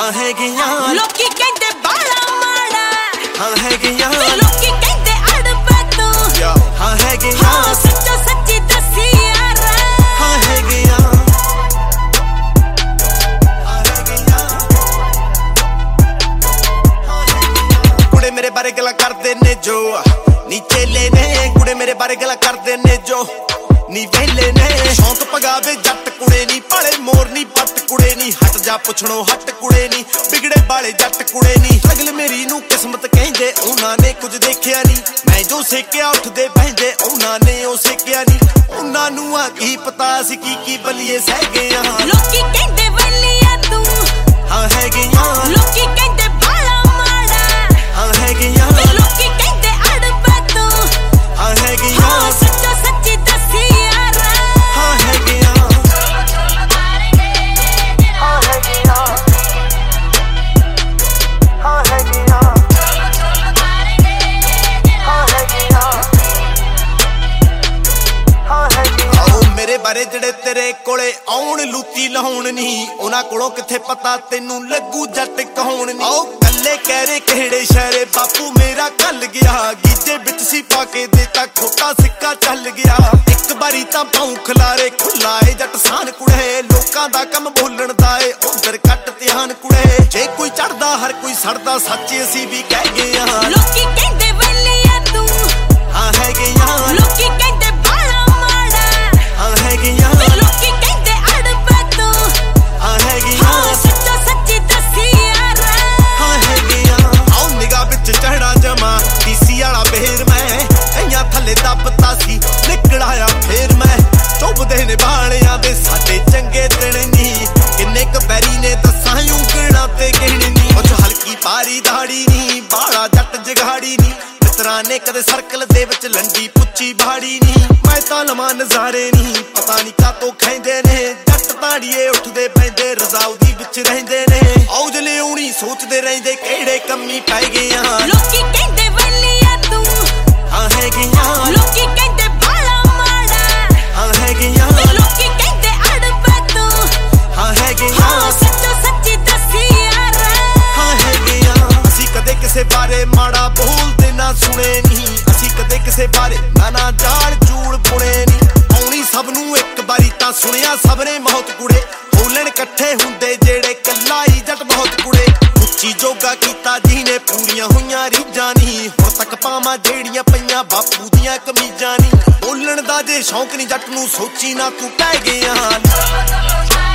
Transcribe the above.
ਹਾਂ ਹੈਗੀਆਂ ਲੋਕੀ ਕਹਿੰਦੇ ਬਾਲਾ ਮਾੜਾ ਹਾਂ ਹੈਗੀਆਂ ਲੋਕੀ ਕਹਿੰਦੇ ਅੜਬਾ ਤੂੰ ਹਾਂ ਹੈਗੀਆਂ ਹਾਂ ਸੱਚੋ ਸੱਚੀ ਦੱਸੀ ਯਾਰ ਹਾਂ ਹੈਗੀਆਂ ਕੁੜੇ ਮੇਰੇ ਬਾਰੇ ਗੱਲਾਂ ਕਰਦੇ ਨੇ ਜੋ ਨੀਚੇ ਲੈ ਨੇ ਕੁੜੇ ਮੇਰੇ ਬਾਰੇ ਗੱਲਾਂ ਕਰਦੇ ਨੇ ਜੋ ਨੀ ਵੇਲੇ ਨੇ ਸ਼ੌਂਕ ਪਗਾਵੇ ਜੱਟ ਕੁੜੇ ਨੀ ਭਾਲੇ ਮੋਰ ਨੀ ਪੱਟ ਕੁੜੇ ਨੀ ਹਟ ਜਾ ਪੁੱਛਣੋਂ ਹਟ ਕੁੜੇ ਨੀ ਵਿਗੜੇ ਬਾਲੇ ਜੱਟ ਕੁੜੇ ਨੀ ਅਗਲ ਮੇਰੀ ਨੂੰ ਕਿਸਮਤ ਕਹਿੰਦੇ ਉਹਨਾਂ ਨੇ ਕੁਝ ਦੇਖਿਆ ਨੀ ਮੈਂ ਜੋ ਸੇਕਿਆ ਉੱਠਦੇ ਬਹਿੰਦੇ ਉਹਨਾਂ ਨੇ ਉਹ ਸੇਕਿਆ ਨੀ ਉਹਨਾਂ ਨੂੰ ਆ ਕੀ ਪਤਾ ਸੀ ਕੀ ਬਲੀਏ ਸਹਿ ਗਏ ਆ ਲੋਕੀ ਕਹਿੰਦੇ ਵਲੀਆ ਤੂੰ ਹਾਂ ਹੈਗੀਆਂ ਲੋਕੀ ਕਹਿੰਦੇ ਬਾਲਾ ਮਾੜਾ ਹਾਂ ਹੈਗੀਆਂ ਲੋਕੀ ਕਹਿੰਦੇ ਅੜਬਾ ਤੂੰ ਹਾਂ ਹੈਗੀਆਂ ਹਾਂ ਸੱਚੋ ਸੱਚੀ ਦੱਸੀ ਯਾਰ ਹਾਂ ਹੈਗੀਆਂ ਹਾਂ ਹੈਗੀਆਂ ਹਾਂ ਹੈਗੀਆਂ ਹਾਂ ਹੈਗੀਆਂ ਹਾਂ ਹੈਗੀਆਂ ਆਓ ਮੇਰੇ ਬਾਰੇ ਜਿਹੜੇ ਤੇਰੇ ਕੋਲੇ ਆਉਣ ਲੂਤੀ ਲਾਉਣ ਨਹੀਂ ਉਹਨਾਂ ਕੋਲੋਂ ਕਿੱਥੇ ਪਤਾ ਤੈਨੂੰ ਲੱਗੂ ਜੱਟ ਕਹਾਉਣ ਨਹੀਂ ਆਓ ਕੱਲੇ ਕਹਿ ਰੇ ਕਿਹੜੇ ਸ਼ਹਿਰੇ ਬਾਪੂ ਮੇਰਾ ਕੱਲ ਗਿਆ ਗੀਜੇ ਵਿੱਚ ਸੀ ਪਾ ਕੇ ਦੇਤਾ ਖੋਟਾ ਸਿੱਕਾ ਚੱਲ ਗਿਆ ਇੱਕ ਵਾਰੀ ਤਾਂ ਪਾਉ ਖਲਾਰੇ ਖੁੱਲਾਏ ਜੱਟ ਸਾਨ ਕੁੜੇ ਲੋਕਾਂ ਦਾ ਕੰਮ ਬੋਲਣ ਦਾ ਏ ਉਧਰ ਕੱਟ ਧਿਆਨ ਕੁੜੇ ਜੇ ਕੋਈ ਚੜਦਾ ਹਰ ਕੋਈ ਸੜਦਾ ਸੱਚ ਅਸੀਂ ਵੀ ਕਹਿ ਗਏ ਆ ਲੋਕੀ ਕਹਿੰਦੇ ਵਲੀਆ ਤੂੰ ਹਾਂ ਹੈਗੀਆਂ ਲੋਕੀ ਕਹਿੰਦੇ ਬਾਲਾ ਮਾੜਾ ਹਾਂ ਹੈਗੀਆਂ ਲੋਕੀ ਕਹਿੰਦੇ ਅੜਬਾ ਤੂੰ ਹਾਂ ਹੈਗੀਆਂ ਹਾਂ ਸੱਚੋ ਸੱਚੀ ਦੱਸੀ ਯਾਰ ਹਾਂ ਹੈਗੀਆਂ ਆਉ ਨਿਗਾਹ ਵਿੱਚ ਚੜਾ ਜਮਾ ਡੀਸੀ ਵਾਲਾ ਬੇਰ ਮੈਂ ਕਈਆਂ ਥੱਲੇ ਦੱਬਤਾ ਸੀ ਨਿਕਲ ਆਇਆ ਫੇਰ ਮੈਂ ਚੁੱਭਦੇ ਨੇ ਬਾਲਿਆਂ ਦੇ ਸਾਡੇ ਚੰਗੇ ਦਿਨ ਨਹੀਂ ਕਿੰਨੇ ਕ ਬੈਰੀ ਨੇ ਦੱਸਾਂ ਉਂਗਲਾਂ ਤੇ ਗਿਣ ਨਹੀਂ ਉਹ ਹਲਕੀ ਪਾਰੀ ਦਾੜੀ ਨਹੀਂ ਬਾਲਾ ਜੱਟ ਜਗਾੜੀ ਨਹੀਂ ਮਿੱਤਰਾਂ ਨੇ ਕਦੇ ਸਰਕਲ ਦੇ ਵਿੱਚ ਲੰਡੀ ਪੁੱਛੀ ਬਾੜੀ ਨਹੀਂ ਮੈਂ ਤਾਂ ਲਵਾਂ ਨਜ਼ਾਰੇ ਨਹੀਂ ਪਤਾ ਨਹੀਂ ਕਾਤੋਂ ਖੈਂਦੇ ਨੇ ਜੱਟ ਤਾੜੀਏ ਉੱਠਦੇ ਪੈਂਦੇ ਰਜ਼ਾਉਦੀ ਵਿੱਚ ਰਹਿੰਦੇ ਨੇ ਔਜ ਲਿਆਉਣੀ ਸੋਚਦੇ ਰਹਿੰਦੇ ਕਿਹੜੇ ਕੰਮੀ ਪੈ ਗਏ ਆ ਲੋਕੀ ਕਹਿੰਦੇ ਵਲੀਆ ਤੂੰ ਹਾਂ ਹੈਗੀਆਂ ਲੋਕੀ ਕਹਿੰਦੇ ਬਾਲਾ ਮਾੜਾ ਹਾਂ ਹੈਗੀਆਂ ਲੋਕੀ ਕਹਿੰਦੇ ਅੜਬਾ ਤੂੰ ਹਾਂ ਹੈਗੀਆਂ ਹਾਂ ਸੱਚੋ ਸੱਚੀ ਦੱਸੀ ਯਾਰ ਹਾਂ ਹੈਗੀਆਂ ਅਸੀਂ ਕਦੇ ਕਿਸੇ ਬਾਰੇ ਮਾੜਾ ਬੋਲਦੇ ਨਾ ਸੁਣੇ ਨਹੀਂ ਅਸੀਂ ਕਦੇ ਕਿਸੇ ਬਾਰੇ ਨਾ ਜਾਣ ਚੂੜ ਪੁਣੇ ਨਹੀਂ ਆਉਣੀ ਸਭ ਨੂੰ ਇੱਕ ਵਾਰੀ ਤਾਂ ਸੁਣਿਆ ਸਭ ਨੇ ਬਹੁਤ ਕੁੜੇ ਬੋਲਣ ਇਕੱਠੇ ਹੁੰਦੇ ਜਿਹੜੇ ਕੱਲਾ ਹੀ ਜੱਟ ਬਹੁਤ ਕੁੜੇ ਉੱਚੀ ਜੋਗਾ ਕੀਤਾ ਜਿਹਨੇ ਪੂਰੀਆਂ ਹੋਈਆਂ ਰੀਝਾਂ ਨਹੀਂ ਹੁਣ ਤੱਕ ਪਾਵਾਂ ਜਿਹੜੀਆਂ ਪਈਆਂ ਬਾਪੂ ਦੀਆਂ ਕਮੀਜ਼ਾਂ ਨਹੀਂ ਬੋਲਣ ਦਾ ਜੇ ਸ਼ੌਂਕ ਨਹੀਂ ਜੱਟ ਨੂੰ ਸੋਚੀ ਨਾ ਤੂੰ ਕਹਿ ਗਿਆ